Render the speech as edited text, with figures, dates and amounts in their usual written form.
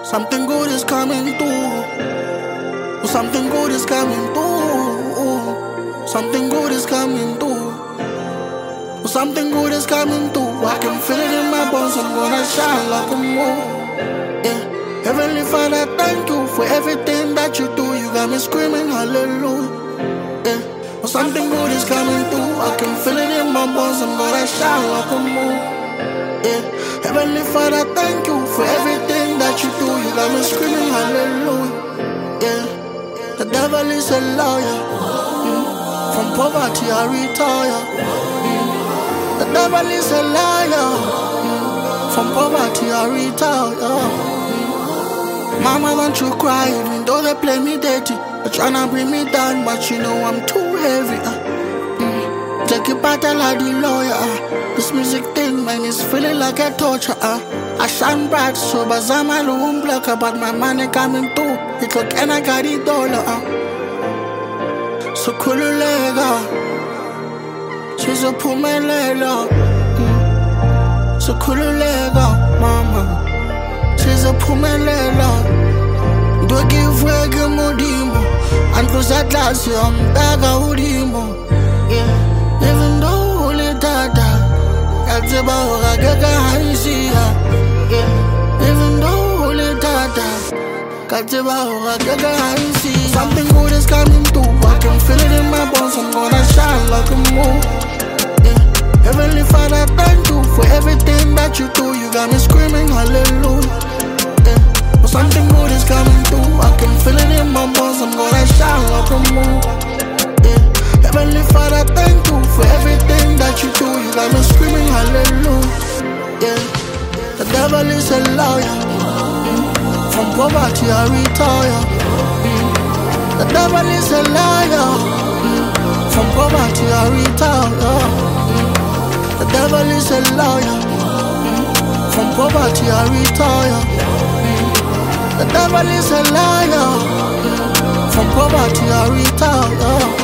Something good is coming through. Something good is coming through. Something good is coming through. Something good is coming through. I can feel it in my bones. I'm gonna shine like a moon. Yeah. Heavenly Father, thank you for everything that you do. You got me screaming hallelujah. Yeah. Something good is coming through. I can feel it in my bones. I'm gonna shine like a moon. Yeah. Heavenly Father, thank you for everything that you do. You got me screaming hallelujah. Yeah. The devil is a liar. From poverty I retire. The devil is a liar. From poverty I retire. Mama, don't you cry, even though they play me dirty. They're tryna bring me down, but you know I'm too heavy. Take it back like the lawyer. This music thing, man, is feeling like a torture. I shine bright, so bazama loom block, but my money coming through. It look and I got the dollar. So cool lega. She's a pumelela. So cool lega, mama. She's a pumelela. Do give wege modimo. And close that glass, young daga udimo. Yeah. Even though holy dada, that's about a gaga haisia. Yeah. Even though holy dada, that's about a gaga haisia. Something good is coming through. I can feel it in my bones. I'm gonna shine like a moon. Yeah. Heavenly Father, thank you for everything that you do. You got me screaming hallelujah. Yeah. Something good is coming through. I can feel it in my bones. I'm gonna shine like a moon. Yeah. Heavenly Father, thank you for everything that you do. You got me screaming hallelujah. Yeah. The devil is a liar. From poverty I retire. The devil is a liar. From poverty I retire. The devil is a liar. From poverty I retire. The devil is a liar. From poverty I retire.